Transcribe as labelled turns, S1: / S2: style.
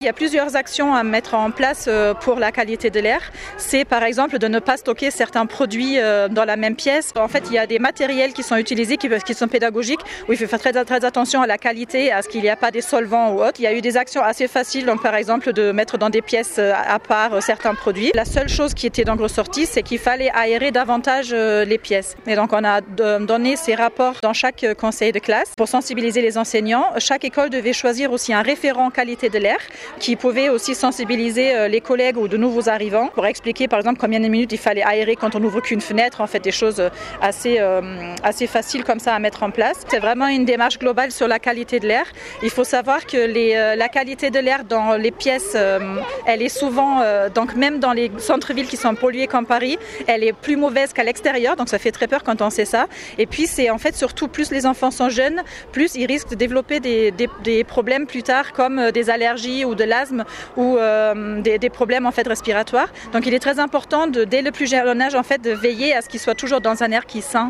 S1: Il y a plusieurs actions à mettre en place pour la qualité de l'air. C'est par exemple de ne pas stocker certains produits dans la même pièce. En fait, il y a des matériels qui sont utilisés qui sont pédagogiques où il faut faire très attention à la qualité, à ce qu'il n'y a pas des solvants ou autres. Il y a eu des actions assez faciles, donc par exemple de mettre dans des pièces à part certains produits. La seule chose qui était donc ressortie, c'est qu'il fallait aérer davantage les pièces. Et donc on a donné ces rapports dans chaque conseil de classe pour sensibiliser les enseignants. Chaque école devait choisir aussi un référent qualité de l'air qui pouvait aussi sensibiliser les collègues ou de nouveaux arrivants pour expliquer par exemple combien de minutes il fallait aérer quand on n'ouvre qu'une fenêtre, en fait des choses assez faciles comme ça à mettre en place. C'est vraiment une démarche globale sur la qualité de l'air. Il faut savoir que la qualité de l'air dans les pièces, elle est souvent, donc même dans les centres-villes qui sont pollués comme Paris, elle est plus mauvaise qu'à l'extérieur, donc ça fait très peur quand on sait ça. Et puis c'est en fait surtout plus les enfants sont jeunes, plus ils risquent de développer des problèmes plus tard comme des allergies ou de l'asthme ou des problèmes en fait respiratoires. Donc il est très important dès le plus jeune âge en fait de veiller à ce qu'ils soient toujours dans un air qui est sain.